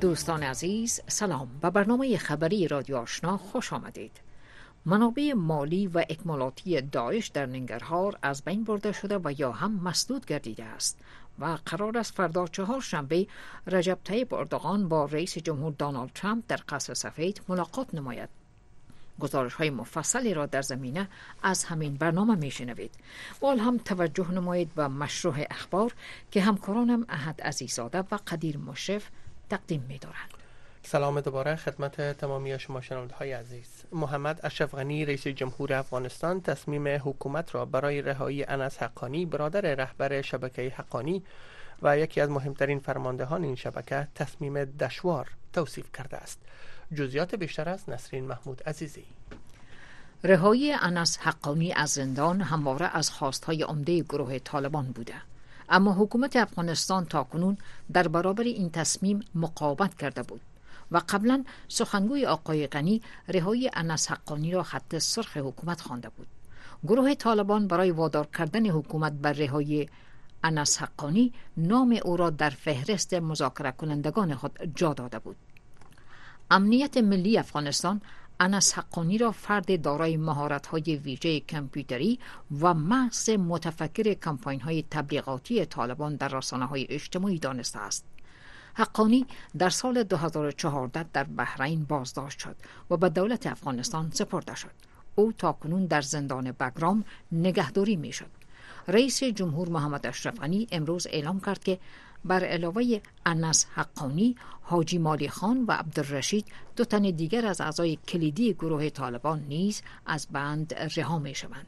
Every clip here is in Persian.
دوستان عزیز، سلام. به برنامه خبری رادیو آشنا خوش آمدید. منابع مالی و اکمالاتی داعش در ننگرهار از بین برده شده و یا هم مسدود گردیده است و قرار است فردا چهارشنبه رجب طیب اردوغان با رئیس جمهور دونالد ترامپ در قصر سفید ملاقات نماید. گزارش های مفصلی را در زمینه از همین برنامه می شنوید. وال هم توجه نمایید به مشروع اخبار که همکارانم احد عزیزاده و قدیر مشرف تقدیم می دارند. سلام دوباره خدمت تمامی شما شنونده های عزیز. محمد اشرف غنی رئیس جمهور افغانستان تصمیم حکومت را برای رهایی انس حقانی برادر رهبر شبکه حقانی و یکی از مهمترین فرماندهان این شبکه تصمیم دشوار توصیف کرده است. جزئیات بیشتر از نسرین محمود عزیزی. رهایی انس حقانی از زندان همواره از خواستهای عمده گروه طالبان بوده، اما حکومت افغانستان تاکنون در برابر این تصمیم مقاومت کرده بود و قبلا سخنگوی آقای غنی رهایی انس حقانی را خط سرخ حکومت خوانده بود. گروه طالبان برای وادار کردن حکومت بر رهایی انس حقانی نام او را در فهرست مذاکره کنندگان خود جا داده بود. امنیت ملی افغانستان انس حقانی را فرد دارای مهارت‌های ویژه کامپیوتری و محض متفکر کمپاین‌های تبلیغاتی طالبان در رسانه‌های اجتماعی دانسته است. حقانی در سال 2014 در بحرین بازداشت شد و به دولت افغانستان سپرده شد. او تاکنون در زندان بگرام نگهداری می‌شد. رئیس جمهور محمد اشرف غنی امروز اعلام کرد که بر علاوه انس حقانی، حاجی مالی خان و عبدالرشید دو تن دیگر از اعضای کلیدی گروه طالبان نیز از بند رها می‌شوند.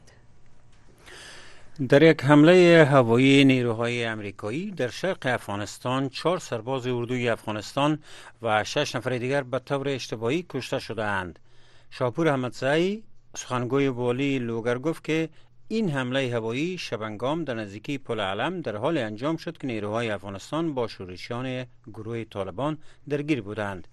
در یک حمله هوایی نیروهای امریکایی در شرق افغانستان 4 سرباز اردوی افغانستان و 6 نفر دیگر به طور اشتباهی کشته شدند. شاپور احمدزایی سخنگوی والی لوگر گفت که این حمله هوایی شبانگام در نزدیکی پل علم در حال انجام شد که نیروهای افغانستان با شورشیان گروه طالبان درگیر بودند.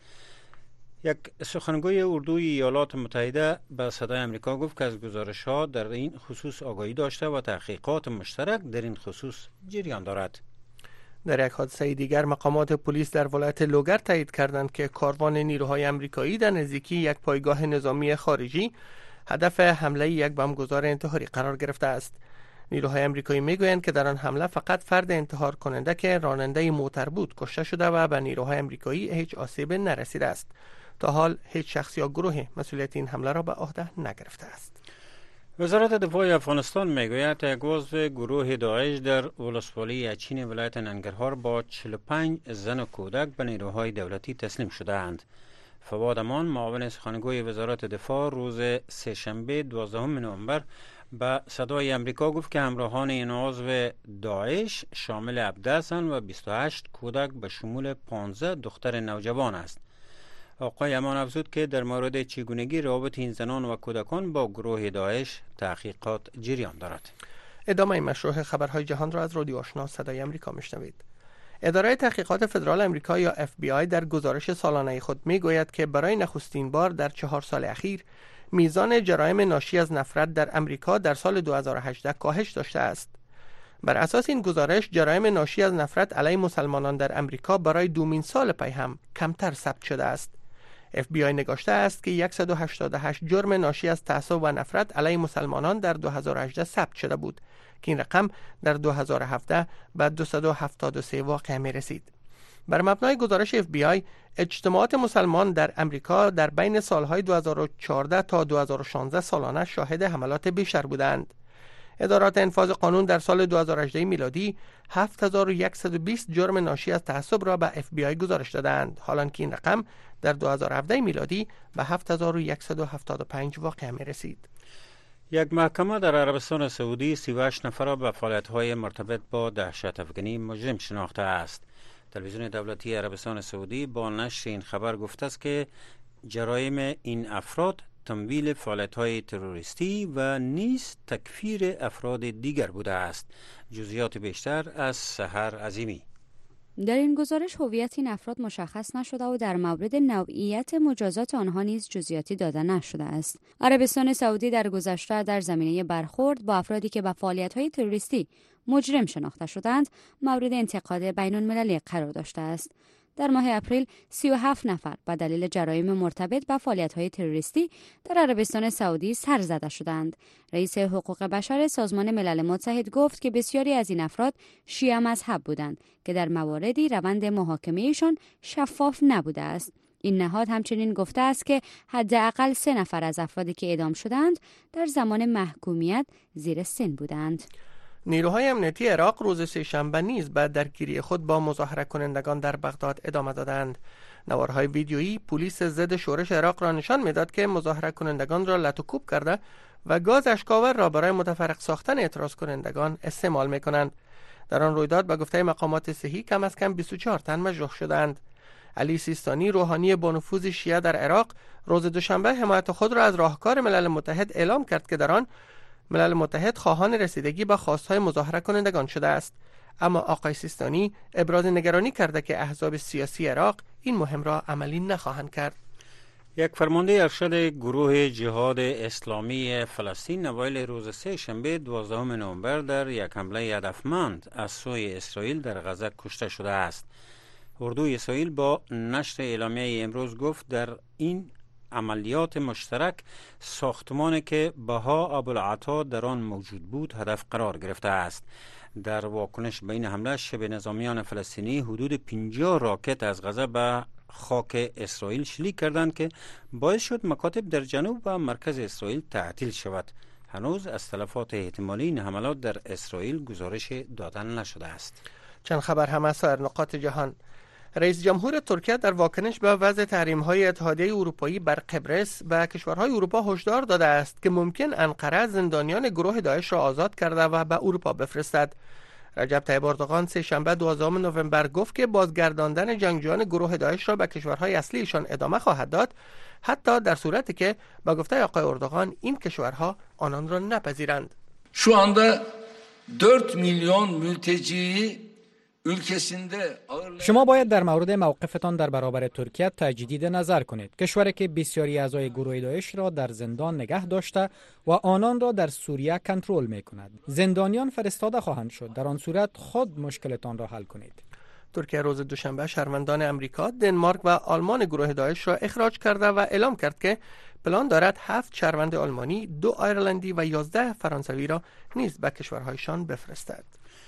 یک سخنگوی اردوی ایالات متحده به صدای امریکا گفت که از گزارش‌ها در این خصوص آگاهی داشته و تحقیقات مشترک در این خصوص جریان دارد. در یک حادثه دیگر مقامات پلیس در ولایت لوگر تایید کردند که کاروان نیروهای امریکایی در نزدیکی یک پایگاه نظامی خارجی هدف حمله یک بمبگذار انتحاری قرار گرفته است. نیروهای امریکایی میگویند که در آن حمله فقط فرد انتحار کننده که راننده موتر بود کشته شده و به نیروهای امریکایی هیچ آسیب نرسیده است. تا حال هیچ شخص یا گروه مسئولیت این حمله را به عهده نگرفته است. وزارت دفاع افغانستان میگوید یک عضو گروه داعش در ولسوالی اچین ولایت ننگرهار با 45 زن و کودک به نیروهای دولتی تسلیم شده‌اند. فواد امان معاون سخنگوی وزارت دفاع روز سه‌شنبه 12 نوامبر به صدای امریکا گفت که همراهان این عضو داعش شامل 17 زن و 28 کودک به شمول 15 دختر نوجوان است. آقای امان افزود که در مورد چگونگی روابط این زنان و کودکان با گروه داعش تحقیقات جریان دارد. ادامه مشروع خبرهای جهان را از رادیو آشنا صدای امریکا میشنوید. اداره تحقیقات فدرال امریکا یا FBI در گزارش سالانه خود میگوید که برای نخستین بار در 4 سال اخیر میزان جرایم ناشی از نفرت در امریکا در سال 2018 کاهش داشته است. بر اساس این گزارش جرایم ناشی از نفرت علیه مسلمانان در امریکا برای دومین سال پی هم کمتر ثبت شده است. FBI نگاشته است که 188 جرم ناشی از تعصب و نفرت علیه مسلمانان در 2018 ثبت شده بود که این رقم در 2017 به 273 واقعه می رسید. بر مبنای گزارش FBI اجتماعات مسلمان در امریکا در بین سالهای 2014 تا 2016 سالانه شاهد حملات بیشتر بودند. ادارات انفاذ قانون در سال 2018 میلادی 7120 جرم ناشی از تعصب را به FBI گزارش دادند، حالانکه این رقم در 2017 میلادی به 7175 واقعه می رسید. یک محکمه در عربستان سعودی 38 نفر را به فعالیت‌های مرتبط با دهشت افغانی مجرم شناخته است. تلویزیون دولتی عربستان سعودی با نشر این خبر گفته است که جرایم این افراد تمویل فعالیت‌های تروریستی و نیز تکفیر افراد دیگر بوده است. جزئیات بیشتر از سحر عظیمی. در این گزارش هویت این افراد مشخص نشده و در مورد نوعیت مجازات آنها نیز جزئیاتی داده نشده است. عربستان سعودی در گذشته در زمینه برخورد با افرادی که به فعالیت‌های تروریستی مجرم شناخته شدند، مورد انتقاد بین‌المللی قرار داشته است. در ماه اپریل 37 نفر به دلیل جرایم مرتبط با فعالیت‌های تروریستی در عربستان سعودی سر زده شدند. رئیس حقوق بشر سازمان ملل متحد گفت که بسیاری از این افراد شیعه مذهب بودند که در مواردی روند محاکمه‌شان شفاف نبوده است. این نهاد همچنین گفته است که حداقل 3 نفر از افرادی که اعدام شدند در زمان محکومیت زیر سن بودند. نیروهای امنیتی عراق روز سه‌شنبه نیز به درگیری خود با مظاهره کنندگان در بغداد ادامه دادند. نوارهای ویدیویی پلیس ضد شورش عراق را نشان میداد که مظاهره کنندگان را لط و کوب کرده و گاز اشک‌آور را برای متفرق ساختن اعتراض کنندگان استعمال می‌کنند. در آن رویداد به گفته مقامات صحی کم از کم 24 تن مجروح شدند. علی سیستانی، روحانی با نفوذ شیعه در عراق، روز دوشنبه حمایت خود را از راهکار ملل متحد اعلام کرد که در آن ملل متحد خواهان رسیدگی به خواستهای مظاهره کنندگان شده است. اما آقای سیستانی ابراز نگرانی کرده که احزاب سیاسی عراق این مهم را عملی نخواهند کرد. یک فرمانده ارشد گروه جهاد اسلامی فلسطین اوایل روز سه‌شنبه 12 نوامبر در یک حمله هدفمند از سوی اسرائیل در غزه کشته شده است. اردوی اسرائیل با نشر اعلامیه امروز گفت در این عملیات مشترک ساختمانی که بها ابوالعطا در آن موجود بود هدف قرار گرفته است. در واکنش به این حمله شبه نظامیان فلسطینی حدود 50 راکت از غزه به خاک اسرائیل شلیک کردند که باعث شد مکاتب در جنوب و مرکز اسرائیل تعطیل شود. هنوز از تلفات احتمالی این حملات در اسرائیل گزارش دادن نشده است. چند خبر هم از سایر نقاط جهان. رئیس جمهور ترکیه در واکنش به وضع تحریم‌های اتحادیه اروپایی بر قبرس به کشورهای اروپا هشدار داده است که ممکن انقره زندانیان گروه داعش را آزاد کرده و به اروپا بفرستد. رجب طیب اردوغان سه‌شنبه 12 نوامبر گفت که بازگرداندن جنگجویان گروه داعش را به کشورهای اصلیشان ادامه خواهد dad حتی در صورتی که با گفته آقای اردوغان این کشورها آنان را نپذیرند. Şu anda 4 milyon mülteciyi شما باید در مورد موقفتان در برابر ترکیه تجدید نظر کنید. کشوری که بسیاری اعضای گروه داعش را در زندان نگه داشته و آنان را در سوریه کنترل می کند. زندانیان فرستاده خواهند شد. در آن صورت خود مشکلتان را حل کنید. ترکیه روز دوشنبه شهروندان امریکا، دنمارک و آلمان گروه داعش را اخراج کرده و اعلام کرد که پلان دارد 7 شهروند آلمانی، 2 آیرلندی و 11 فرانسوی را نیز به کشورهایشان بفرستد.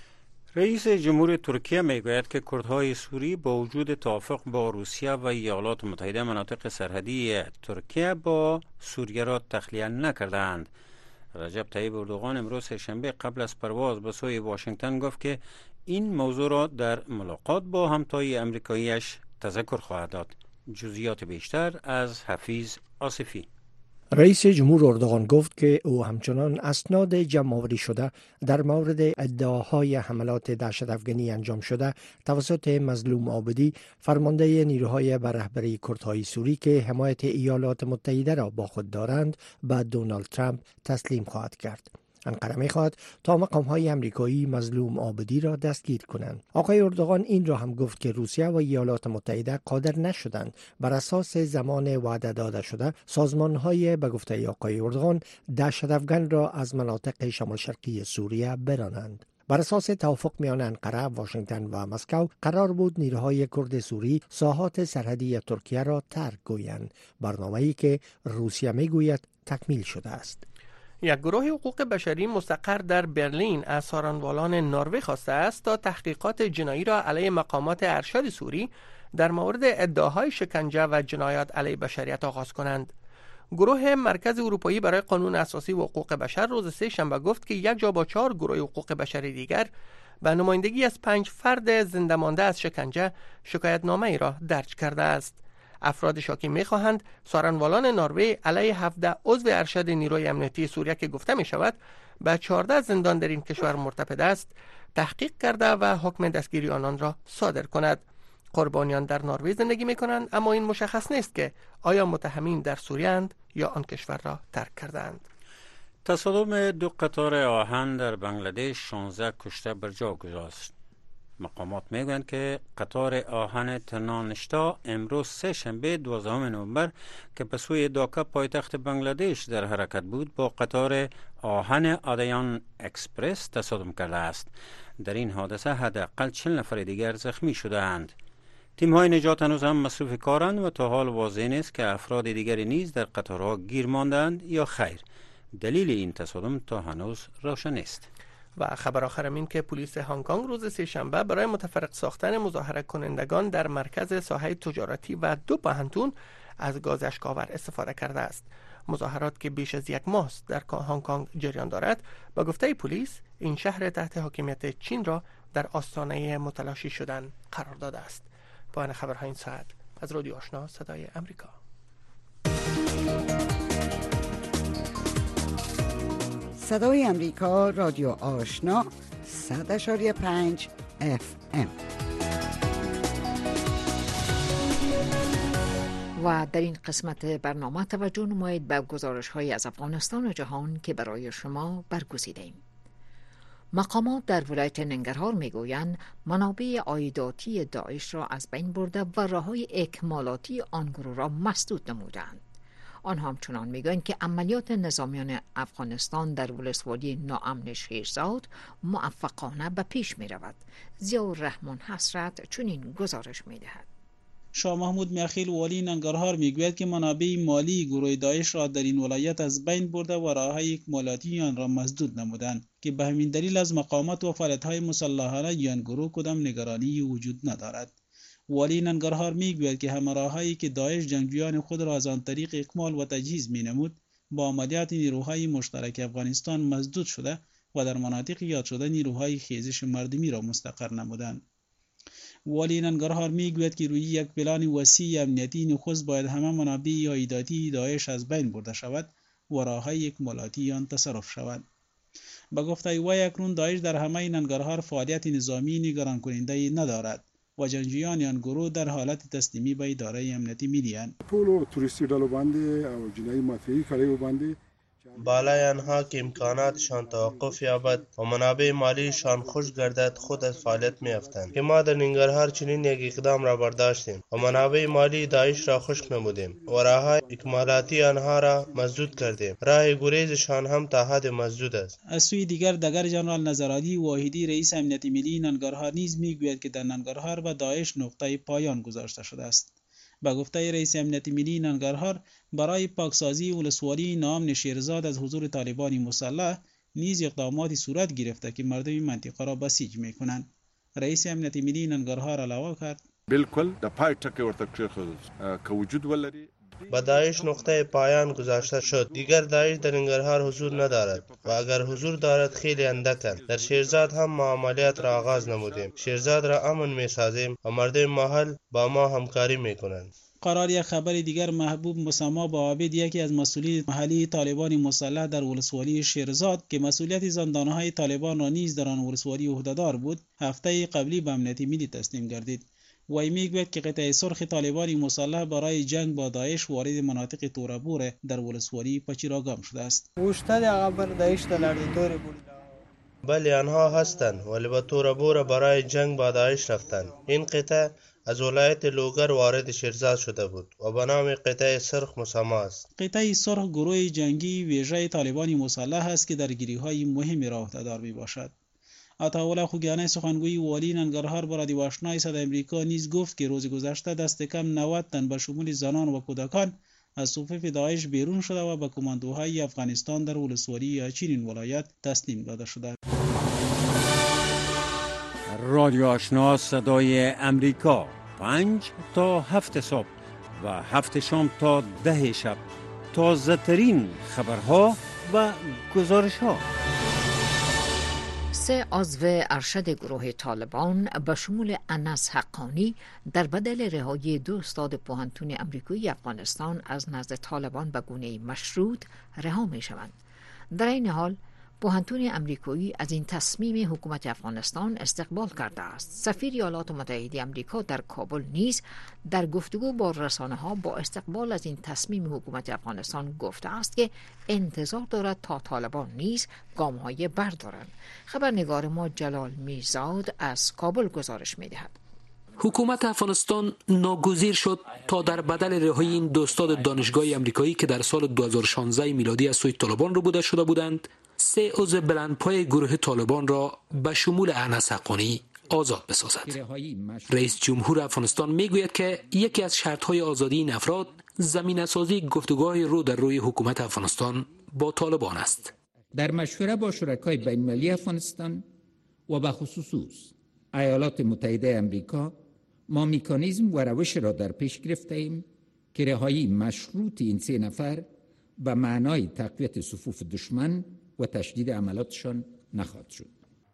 رئیس جمهور ترکیه میگوید که کردهای سوری با وجود توافق با روسیه و ایالات متحده مناطق سرحدی ترکیه با سوریه را تخلیه نکردند. رجب طیب اردوغان امروز سه‌شنبه قبل از پرواز به سوی واشنگتن گفت که این موضوع را در ملاقات با همتای امریکاییش تذکر خواهد داد. جزئیات بیشتر از حفیظ آصفی. رئیس جمهور اردوغان گفت که او همچنان اسناد جمع‌آوری شده در مورد ادعاهای حملات دهشت‌افکنی انجام شده توسط مظلوم عابدی، فرمانده نیروهای بر رهبری کردهای سوری که حمایت ایالات متحده را با خود دارند، به دونالد ترامپ تسلیم خواهد کرد. انقره می‌خواهد تا مقام‌های آمریکایی مظلوم عابدی را دستگیر کنند. آقای اردوغان این را هم گفت که روسیه و ایالات متحده قادر نشدند بر اساس زمان وعده داده شده سازمان‌های به گفته آقای اردوغان دهشت‌افکن را از مناطق شمال شرقی سوریه برانند. بر اساس توافق میان انقره، واشنگتن و مسکو قرار بود نیروهای کرد سوری ساحات سرحدی ترکیه را ترک گویند، برنامه‌ای که روسیه میگوید تکمیل شده است. یک گروه حقوق بشری مستقر در برلین از سارانوالان نروژ خواسته است تا تحقیقات جنایی را علیه مقامات ارشد سوری در مورد ادعاهای شکنجه و جنایات علیه بشریت آغاز کنند. گروه مرکز اروپایی برای قانون اساسی و حقوق بشر روز سه‌شنبه گفت که یک جا با 4 گروه حقوق بشری دیگر به نمایندگی از 5 فرد زنده مانده از شکنجه شکایتنامه ای را درج کرده است. افراد شاکی می‌خواهند سارانوالان نروژ علیه 17 عضو ارشد نیروی امنیتی سوریه که گفته می‌شود به 14 زندان در این کشور مرتبط است تحقیق کرده و حکم دستگیری آنان را صادر کند. قربانیان در نروژ زندگی می‌کنند، اما این مشخص نیست که آیا متهمین در سوریه اند یا آن کشور را ترک کردند. تصادم 2 قطار آهن در بنگلادش 16 کشته بر جا گذاشت. مقامات میگویند که قطار آهن ترنانشتا امروز سه‌شنبه 12 نوامبر که به سوی داکا پایتخت بنگلادش در حرکت بود با قطار آهن آدیان اکسپرس تصادم کرده است. در این حادثه حداقل 40 نفر دیگر زخمی شده‌اند. تیم‌های نجات هنوز هم مصروف کارند و تا حال واضح نیست که افراد دیگری نیز در قطارها گیر ماندند یا خیر. دلیل این تصادم تا هنوز روشن نیست. و خبر آخرم این که پلیس هنگ کنگ روز سه‌شنبه برای متفرق ساختن مظاهره کنندگان در مرکز ساحه تجارتی و 2 پوهنتون از گاز اشک‌آور استفاده کرده است. مظاهرات که بیش از 1 ماه در هنگ کنگ جریان دارد، با گفته پلیس این شهر تحت حاکمیت چین را در آستانه متلاشی شدن قرار داده است. پایان خبرهای این ساعت از رادیو آشنا صدای امریکا. صدای امریکا، رادیو آشنا 100.5 FM. و در این قسمت برنامه توجه نمایید به گزارش‌های از افغانستان و جهان که برای شما برگزیده‌ایم. مقامات در ولایت ننگرهار میگویند منابع عایداتی داعش را از بین برده و راه‌های اکمالاتی آن گروه را مسدود نمودند. آنها همچنان میگویند که عملیات نظامیان افغانستان در ولسوالی ناامن شیرزاد موفقانه به پیش می رود. ضیاءالرحمن حسرت چنین گزارش می دهد. شاه محمود میاخیل والی ننگرهار میگوید که منابع مالی گروه داعش را در این ولایت از بین برده و راه‌های اکمالاتی آن را مسدود نمودند که به همین دلیل از مقاومت و فعالیت‌های مسلحانه آن گروه کدام نگرانی وجود ندارد. والی ننگرهار میگوید که همه راه‌هایی که داعش جنگجویان خود را از آن طریق اکمال و تجهیز مینمود با عملیات نیروهای مشترک افغانستان مسدود شده و در مناطق یاد شده نیروهای خیزش مردمی را مستقر نمودند. والی ننگرهار میگوید که روی یک پلان وسیع امنیتی نخست باید همه منابع عایداتی داعش از بین برده شود و راه‌های اکمالاتی آن تصرف شود. به گفته وی اکنون داعش در همه ننگرهار فعالیت نظامی نگران کننده ندارد و جنگجویان آن گروه در حالت تسلیمی به اداره امنیتی می‌دهند. ټولو توریستي ډلو باندې او جنایي مافیایي کړیو باندې بالای آنها که امکاناتشان توقف یابد و منابع مالیشان خوش گردد خود از فعالیت می‌افتند که ما در ننگرهار چنین یک اقدام را برداشتیم و منابع مالی داعش را خشک نمودیم و راه‌های اکمالاتی آنها را مسدود کردیم. راه گریزشان هم تا حد مسدود است. از سوی دیگر دگر جنرال نظرعلی واحدی رئیس امنیت ملی ننگرهار نیز میگوید که در ننگرهار به داعش نقطه پایان گذاشته شده است. به گفته رئیس امنیت ملی ننگرهار برای پاکسازی ولسوالی ناامن شیرزاد از حضور طالبان مسلح نیز اقداماتی صورت گرفته که مردم منطقه را بسیج میکنند. رئیس امنیت ملی ننگرهار علاوه کرد بالکل د پای ټکی ورته کېښودل که وجود ولري با داعش نقطه پایان گذاشته شد. دیگر داعش در ننگرهار حضور ندارد و اگر حضور دارد خیلی اندک. در شیرزاد هم ما عملیات را آغاز نمودیم. شیرزاد را امن می سازیم و مردم محل با ما همکاری می کنند. قرار یک خبر دیگر محبوب مسما با عابد یکی از مسئولین محلی طالبان مسلح در ولسوالی شیرزاد که مسئولیت زندانهای طالبان را نیز در آن ولسوالی عهده‌دار بود هفته قبلی به امنیت ملی تسلیم گردید. وی میگوید که قطعه سرخ طالبان مسلح برای جنگ با داعش وارد مناطق تورابور در ولسوالی پچیراگام شده است. بله آنها هستند ولی به تورابور برای جنگ با داعش رفتند. این قطعه از ولایت لوگر وارد شیرزاد شده بود و به نام قطعه سرخ مسمى است. قطعه سرخ گروه جنگی ویژه طالبان مسلح است که در گیری‌های مهمی را عهده‌دار میباشد. عطاالله خوگیانی سخنگوی والی ننگرهار با رادیو آشنا صدای امریکا نیز گفت که روز گذشته دست کم 90 تن به شمول زنان و کودکان از صفوف داعش بیرون شده و به کماندوهای افغانستان در ولسوالی اچین ولایت تسلیم داده شده. رادیو آشنا صدای امریکا 5 تا 7 صبح و 7 شام تا 10 شب تازه ترین خبرها و گزارش‌ها. 3 عضو ارشد گروه طالبان به شمول انس حقانی در بدل رهایی 2 استاد پوهنتون امریکایی افغانستان از نزد طالبان به گونه مشروط رها می شوند. در این حال پوهنتون امریکایی از این تصمیم حکومت افغانستان استقبال کرده است. سفیر ایالات متحده آمریکا در کابل نیز در گفتگو با رسانه‌ها با استقبال از این تصمیم حکومت افغانستان گفته است که انتظار دارد تا طالبان نیز گام‌های بردارند. خبرنگار ما جلال میرزاد از کابل گزارش می‌دهد. حکومت افغانستان ناگزیر شد تا در بدل رهایی این 2 استاد دانشگاه امریکایی که در سال 2016 میلادی از سوی طالبان ربوده شده بودند 3 عضو بلندپای گروه طالبان را به شمول انس حقانی آزاد بسازد. رئیس جمهور افغانستان میگوید که یکی از شرط‌های آزادی این افراد زمینه‌سازی گفتگوهای رو در روی حکومت افغانستان با طالبان است. در مشوره با شرکای بین‌المللی افغانستان و به خصوص ایالات متحده آمریکا ما مکانیزم و روش را در پیش گرفته ایم که رهایی مشروط این 3 نفر به معنای تقویت صفوف دشمن و تشدید عملاتشان نخواهد شد.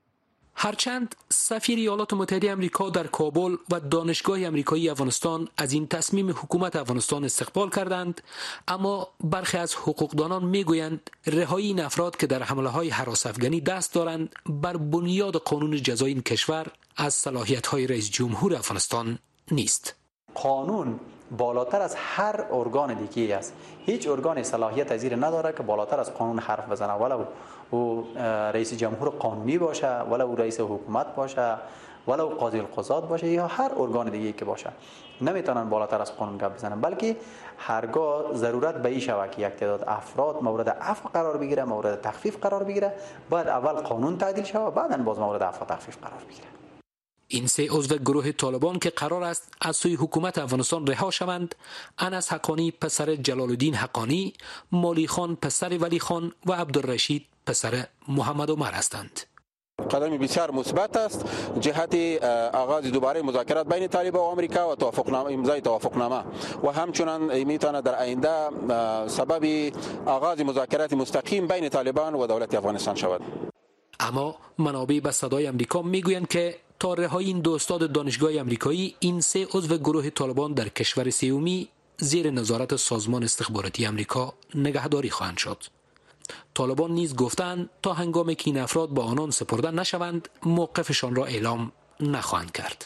هرچند سفیر ایالات متحده آمریکا در کابل و دانشگاه آمریکایی افغانستان از این تصمیم حکومت افغانستان استقبال کردند، اما برخی از حقوقدانان میگویند رهایی این افراد که در حمله‌های هراس افغانی دست دارند بر بنیاد قانون جزایی این کشور از صلاحیت‌های رئیس جمهور افغانستان نیست. قانون بالاتر از هر ارگان دیگه است. هیچ ارگان صلاحیت از این نداره که بالاتر از قانون حرف بزنه، ولو او رئیس جمهور قانونی باشه، ولو رئیس حکومت باشه، ولو قاضی القضات باشه یا هر ارگان دیگه که باشه، نمیتونن بالاتر از قانون گپ بزنن، بلکه هرگاه ضرورت به این شود که یک تعداد افراد مورد عفو قرار بگیره، مورد تخفیف قرار بگیره، باید اول قانون تعدیل شود، بعداً باز مورد عفو تخفیف قرار بگیره. این 3 عضو گروه طالبان که قرار است از سوی حکومت افغانستان رها شوند، انس حقانی پسر جلال الدین حقانی، مالی خان پسر ولی خان و عبدالرشید پسر محمد عمر هستند. قدمی بسیار مثبت است جهت آغاز دوباره مذاکرات بین طالبان و آمریکا و امضای توافقنامه و همچنان میتونه در آینده سبب آغاز مذاکرات مستقیم بین طالبان و دولت افغانستان شود. اما منابع به صدای آمریکا میگویند که تا رهایی این 2 استاد دانشگاه آمریکایی، این 3 عضو گروه طالبان در کشور سومی زیر نظارت سازمان استخباراتی آمریکا نگهداری خواهند شد. طالبان نیز گفتند تا هنگامی که این افراد با آنان سپرده نشوند موقفشان را اعلام نخواهند کرد.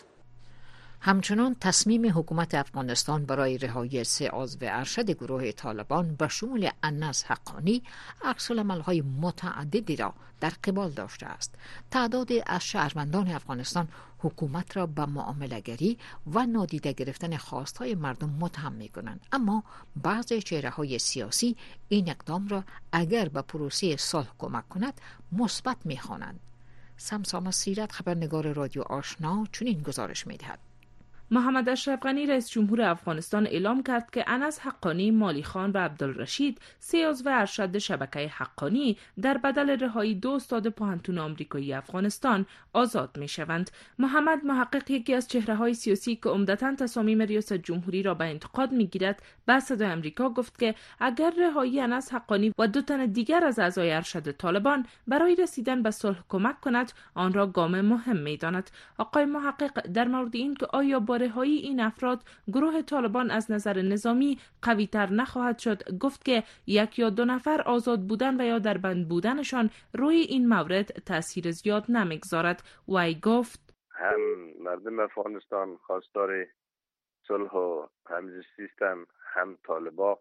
همچنان تصمیم حکومت افغانستان برای رهایی 3 عضو ارشد گروه طالبان به شمول انس حقانی عکس‌العمل‌های متعددی را در قبال داشته است. تعداد از شهروندان افغانستان حکومت را به معامله‌گری و نادیده گرفتن خواستهای مردم متهم می‌کنند، اما بعضی چهره‌های سیاسی این اقدام را اگر به پروسه صلح کمک کند مثبت می‌خوانند. سمسام سیرت، خبرنگار رادیو آشنا، چنین گزارش می‌دهد. محمد اشرف غنی رئیس جمهور افغانستان اعلام کرد که انس حقانی، مالی خان و عبدالرشید 3 عضو ارشد شبکه حقانی در بدل رهایی 2 استاد پوهنتون آمریکایی افغانستان آزاد می شوند. محمد محقق، یکی از چهره‌های سیاسی که عمدتاً تصامیم ریاست جمهوری را به انتقاد می‌گیرد، به صدای آمریکا گفت که اگر رهایی انس حقانی و 2 تن دیگر از اعضای ارشد طالبان برای رسیدن به صلح کمک کند، آن را گام مهم می‌داند. آقای محقق در مورد این که آیا با رهایی این افراد گروه طالبان از نظر نظامی قوی‌تر نخواهد شد، گفت که 1 یا 2 نفر آزاد بودن و یا در بند بودنشان روی این مورد تأثیر زیاد نمیگذارد. وی گفت هم مردم افغانستان خواستار صلح و همزیستی هستند، هم طالبان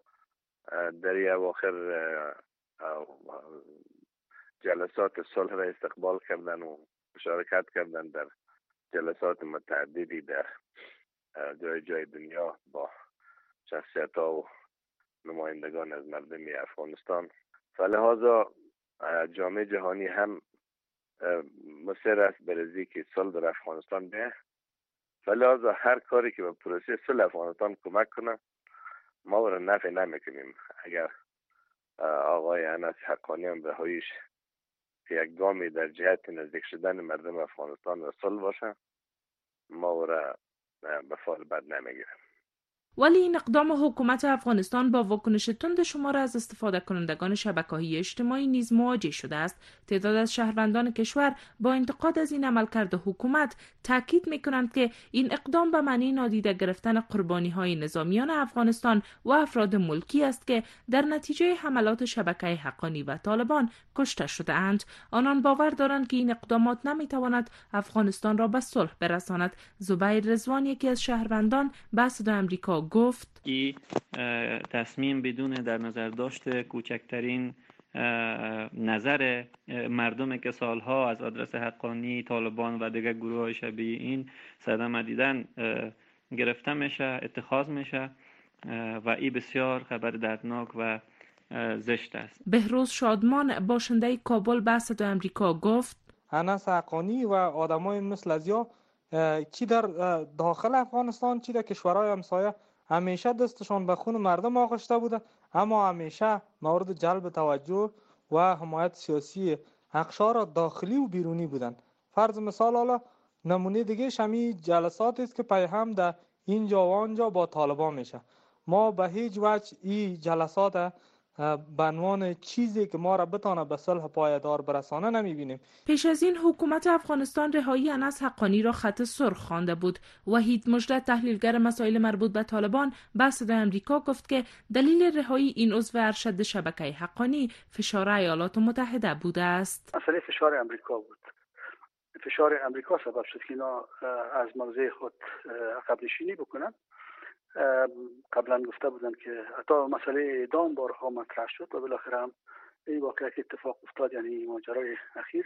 در اواخر جلسات صلح را استقبال کردن و مشارکت کردن در جلسات متعددی در جای دنیا با شخصیت‌ها و نمایندگان از مردم افغانستان. فلهذا جامعه جهانی هم مصر است برای که صلح در افغانستان بیه. فلهذا هر کاری که به پروسه صلح افغانستان کمک کنه ما را نفع نمیکنیم. اگر آقای انس حقانی هم رهاییش که یک گامی در جهت نزدیک شدن مردم افغانستان و صلح باشه، ما را به فال بد نمیگیرم. ولی این اقدام حکومت افغانستان با واکنش تند شمار از استفاده کنندگان شبکه‌های اجتماعی نیز مواجه شده است. تعداد از شهروندان کشور با انتقاد از این عملکرد حکومت تاکید می‌کنند که این اقدام به معنی نادیده گرفتن قربانی‌های نظامیان افغانستان و افراد ملکی است که در نتیجه حملات شبکه حقانی و طالبان کشته شده‌اند. آنان باور دارند که این اقدامات نمی‌تواند افغانستان را به صلح برساند. زبیر رضوان، یکی از شهروندان، به صدای آمریکا گفت که تصمیم بدون در نظر داشت کوچکترین نظر مردم که سالها از آدرس حقانی، طالبان و دیگر گروه شبیه این صدمه دیدن گرفته میشه، اتخاذ میشه و این بسیار خبر دردناک و زشت است. بهروز شادمان، باشنده کابل، به صدای آمریکا گفت انس حقانی و آدمای مثل ازیا چی در داخل افغانستان چی در کشورهای همسایه همیشه دستشان به خون مردم آغشته بوده، اما همیشه مورد جلب توجه و حمایت سیاسی اقشار داخلی و بیرونی بودند. فرض مثال حالا نمونه دیگه شمی جلسات است که پای هم در اینجا و آنجا با طالبان میشه. ما به هیچ وجه این جلسات به عنوان چیزی که ما را بتانه به صلح پایدار برسانه نمیبینیم. پیش از این حکومت افغانستان رهایی انس حقانی را خط سرخ خوانده بود. وحید مجدد تحلیلگر مسائل مربوط به طالبان به صدای آمریکا گفت که دلیل رهایی این عضو ارشد شبکه حقانی فشار ایالات متحده بوده است. مسئله فشار آمریکا بود. فشار آمریکا سبب شد که اینا از موضع خود عقب نشینی بکنن. قبلا گفته بودن که حتی مسئله اعدام بارها مطرح شد و بالاخره هم این واقعه که اتفاق افتاد، یعنی ماجرای اخیر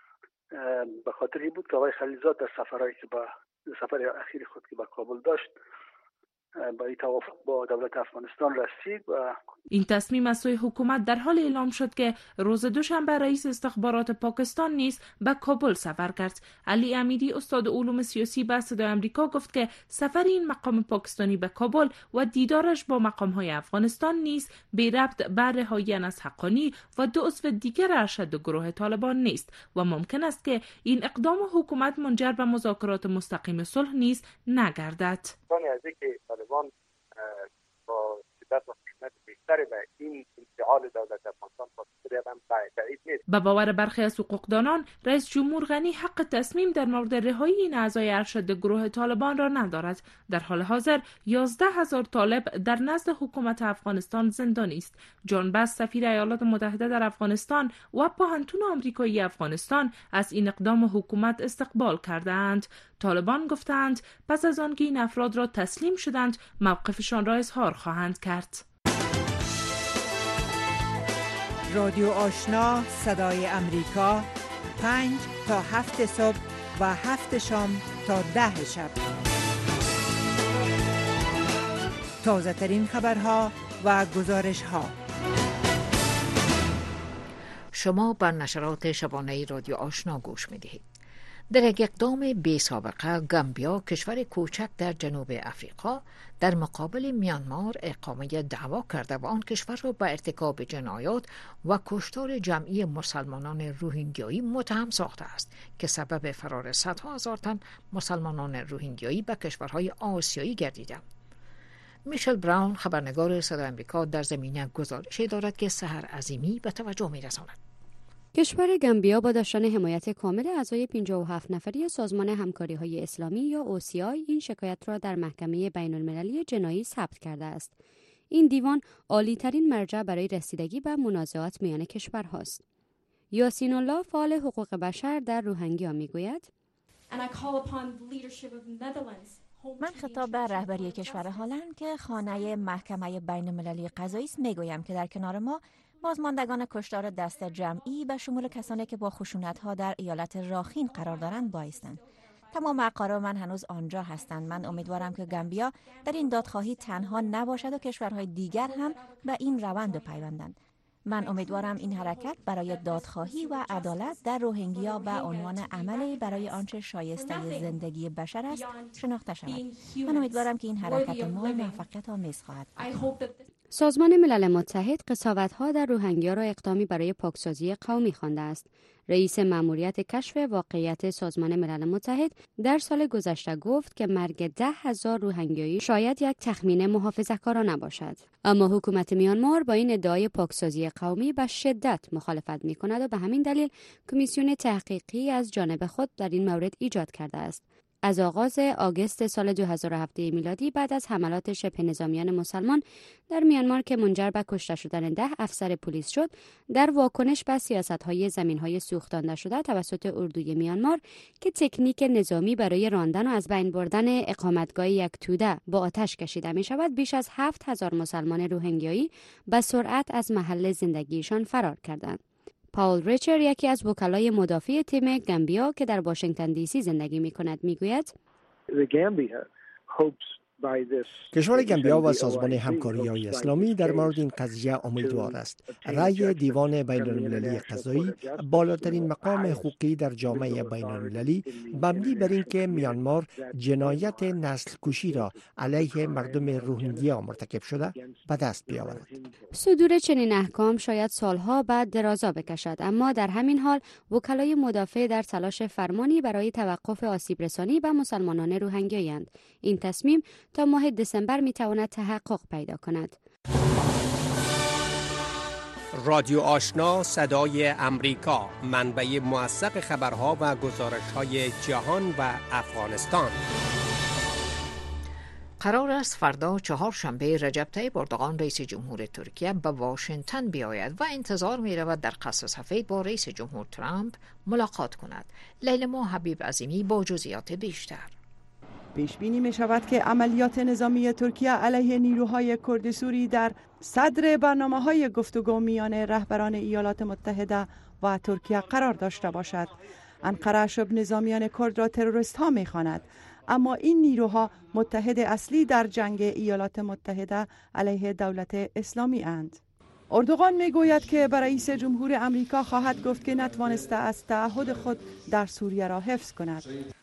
به خاطر این بود که آقای خلیلزاد در سفر اخیر خود که به کابل داشت با این توافق با دولت افغانستان رسید و این تصمیم از سوی حکومت در حال اعلام شد که روز دوشنبه رئیس استخبارات پاکستان نیز به کابل سفر کرد. علی امیری استاد علوم سیاسی به صدای آمریکا گفت که سفر این مقام پاکستانی به کابل و دیدارش با مقام‌های افغانستان نیز بی ربط به رهایی انس حقانی و دو عضو دیگر ارشد گروه طالبان نیست و ممکن است که این اقدام حکومت منجر به مذاکرات مستقیم صلح نیز نگردد. طالبان با شدت و خشونت بیشتری به این انفعال دولت افغانستان پاسخ بعید نیست. به باور برخی از حقوقدانان، رئیس جمهور غنی حق تصمیم در مورد رهایی این اعضای ارشد گروه طالبان را ندارد. در حال حاضر 11,000 طالب در نزد حکومت افغانستان زندانی است. جان بس سفیر ایالات متحده در افغانستان و پوهنتون آمریکایی افغانستان از این اقدام حکومت استقبال کردند. طالبان گفتند پس از آنکه این افراد را تسلیم شدند موقفشان را اظهار خواهند کرد. رادیو آشنا صدای امریکا 5 تا 7 صبح و 7 شام تا 10 شب. تازه ترین خبرها و گزارش ها. شما بر نشرات شبانه رادیو آشنا گوش می دهید. در یک اقدام بی سابقه گامبیا، کشور کوچک در جنوب افریقا، در مقابل میانمار اقامه دعوا کرده و آن کشور را به ارتکاب جنایات و کشتار جمعی مسلمانان روهینگیایی متهم ساخته است که سبب فرار صدها هزار تن مسلمانان روهینگیایی به کشورهای آسیایی گردیده. میشل براون خبرنگار صدای آمریکا در زمینه گزارشی دارد که سحر عظیمی به توجه می‌رساند. کشور گامبیا با داشتن حمایت کامل اعضای 57 نفری سازمان همکاری‌های اسلامی یا OCI این شکایت را در محکمه بین‌المللی جنایی ثبت کرده است. این دیوان عالی‌ترین مرجع برای رسیدگی به منازعات میان کشورهاست. یاسین الله فعال حقوق بشر در روهینگیا میگوید: من خطاب به رهبری کشور هلند که خانه محکمه بین‌المللی قضایی است میگویم که در کنار ما بازماندگان کشتار دست جمعی به شمول کسانی که با خشونت‌ها در ایالت راخین قرار دارند بایستند. تمام اقارب من هنوز آنجا هستند. من امیدوارم که گامبیا در این دادخواهی تنها نباشد و کشورهای دیگر هم به این روند بپیوندند. من امیدوارم این حرکت برای دادخواهی و عدالت در روهینگیا به عنوان عملی برای آنچه شایسته زندگی بشر است شناخته شود. من امیدوارم که این حرکت ما موفقیت آمیز خواهد بود. سازمان ملل متحد قساوت‌ها در روهینگیا را اقدامی برای پاکسازی قومی خوانده است. رئیس مأموریت کشف واقعیت سازمان ملل متحد در سال گذشته گفت که مرگ 10,000 روهینگیایی شاید یک تخمین محافظه‌کارانه باشد. اما حکومت میانمار با این ادعای پاکسازی قومی به شدت مخالفت می‌کند و به همین دلیل کمیسیون تحقیقی از جانب خود در این مورد ایجاد کرده است. از آغاز آگوست سال 2007 میلادی بعد از حملات شبه نظامیان مسلمان در میانمار که منجر به کشته شدن 10 افسر پلیس شد، در واکنش به سیاست‌های زمین‌های سوختانده شده توسط اردوی میانمار که تکنیک نظامی برای راندن و از بین بردن اقامتگاه یک توده با آتش کشیده می‌شود، بیش از 7,000 مسلمان روهینگیایی به سرعت از محل زندگیشان فرار کردند. پاول ریچر، یکی از وکلای مدافع تیم گامبیا که در واشنگتن دی سی زندگی می‌کند، میگوید: کشور گامبیا و سازمان همکاری‌های اسلامی در مورد این قضیه امیدوار است. رأی دیوان بین‌المللی قضایی، بالاترین مقام حقوقی در جامعه بین‌المللی، مبنی بر اینکه میانمار جنایت نسل کشی را علیه مردم روهینگیا مرتکب شده به دست بیاورد. صدور چنین احکام شاید سالها بعد درازا بکشد، اما در همین حال وکلای مدافع در تلاش فرمانی برای توقف آسیب رسانی به مسلمانان روهینگیاند. این تصمیم تا ماه دسامبر میتواند تحقق پیدا کند. رادیو آشنا صدای امریکا، منبع موثق خبرها و گزارش‌های جهان و افغانستان. قرار است فردا چهارشنبه رجب طیب اردوغان رئیس جمهور ترکیه به واشنگتن بیاید و انتظار می رود در قصر سفید با رئیس جمهور ترامپ ملاقات کند. لیلما حبیب عظیمی با جزئیات بیشتر. پیش بینی می شود که عملیات نظامی ترکیه علیه نیروهای کرد سوری در صدر برنامه‌های گفتگو میان رهبران ایالات متحده و ترکیه قرار داشته باشد. انقره شبه نظامیان کرد را تروریست ها می خواند، اما این نیروها متحد اصلی در جنگ ایالات متحده علیه دولت اسلامی اند. اردوغان می گوید که به رئیس جمهور امریکا خواهد گفت که نتوانسته از تعهد خود در سوریه را حفظ کند.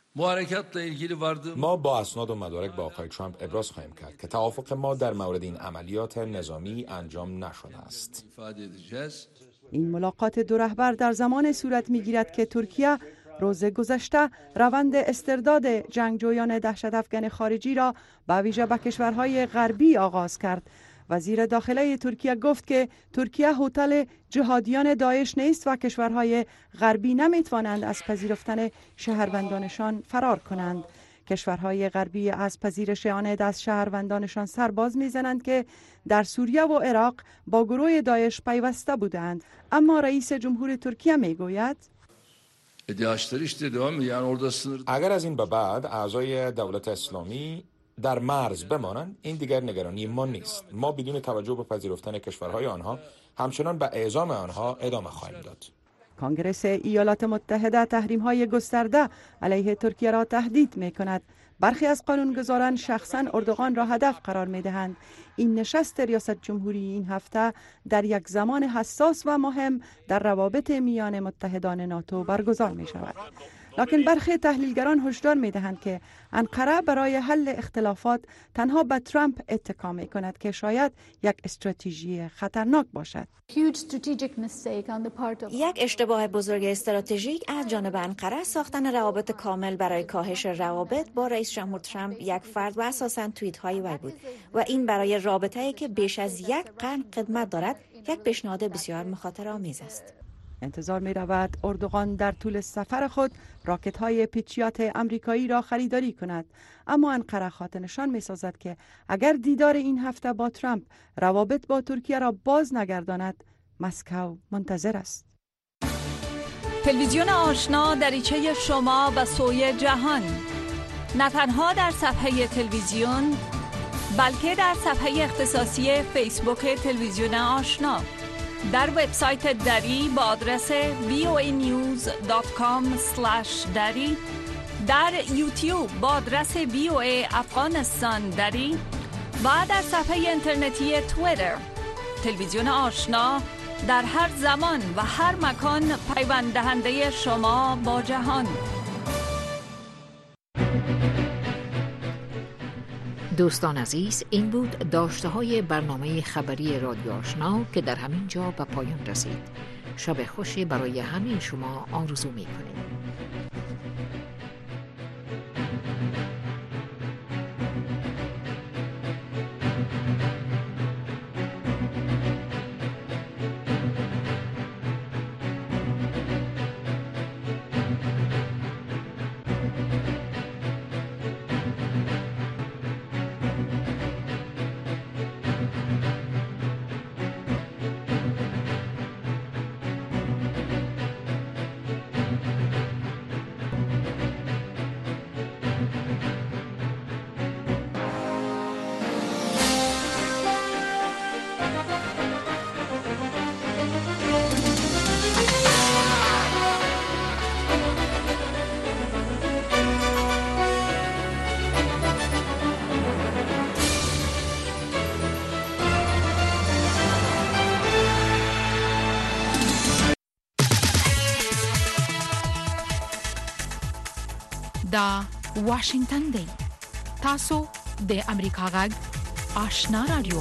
ما با اسناد و مدارک با آقای ترامپ ابراز خواهیم کرد که توافق ما در مورد این عملیات نظامی انجام نشده است. این ملاقات دو رهبر در زمان صورت می‌گیرد که ترکیه روز گذشته روند استرداد جنگجویان دهشت افکن خارجی را به ویژه به کشورهای غربی آغاز کرد. وزیر داخله ترکیه گفت که ترکیه هتل جهادیان داعش نیست و کشورهای غربی نمیتوانند از پذیرفتن شهروندانشان فرار کنند. کشورهای غربی از پذیرش آن از شهروندانشان سرباز میزنند که در سوریه و عراق با گروه داعش پیوسته بودند. اما رئیس جمهور ترکیه میگوید اگر از این به بعد اعضای دولت اسلامی در مرز بمانند، این دیگر نگرانی ما نیست. ما بدون توجه به پذیرفتن کشورهای آنها همچنان به اعزام آنها ادامه خواهیم داد. کنگره ایالات متحده تحریم‌های گسترده علیه ترکیه را تهدید می‌کند. برخی از قانونگذاران شخصاً اردوغان را هدف قرار می‌دهند. این نشست ریاست جمهوری این هفته در یک زمان حساس و مهم در روابط میان متحدان ناتو برگزار می‌شود. لکن برخی تحلیلگران هشدار می‌دهند که انقره برای حل اختلافات تنها به ترامپ اتکا می‌کند که شاید یک استراتژی خطرناک باشد. یک اشتباه بزرگ استراتژیک از جانب انقره ساختن روابط کامل برای کاهش روابط با رئیس جمهور ترامپ یک فرد و اساساً توییت‌های وی بود و این برای رابطه‌ای که بیش از یک قرن قدمت دارد یک پیشنهاد بسیار مخاطره‌آمیز است. انتظار می رود اردوغان در طول سفر خود راکت های پیتریوت امریکایی را خریداری کند، اما انقره خاطر نشان می سازد که اگر دیدار این هفته با ترامپ روابط با ترکیه را باز نگرداند، مسکو منتظر است. تلویزیون آشنا دریچه شما به سوی جهان، نه تنها در صفحه تلویزیون بلکه در صفحه اختصاصی فیسبوک تلویزیون آشنا، در وبسایت دری با آدرس voanews.com/dari، در یوتیوب با آدرس VOA افغانستان دری و در صفحه اینترنتی توییتر. تلویزیون آشنا در هر زمان و هر مکان پیوند دهنده شما با جهان. دوستان عزیز، این بود داشته های برنامه خبری رادیو آشنا که در همین جا به پایان رسید. شب خوشی برای همه شما آرزو می کنیم. دا واشنگتن دی. تاسو د امریکا غږ آشنا رادیو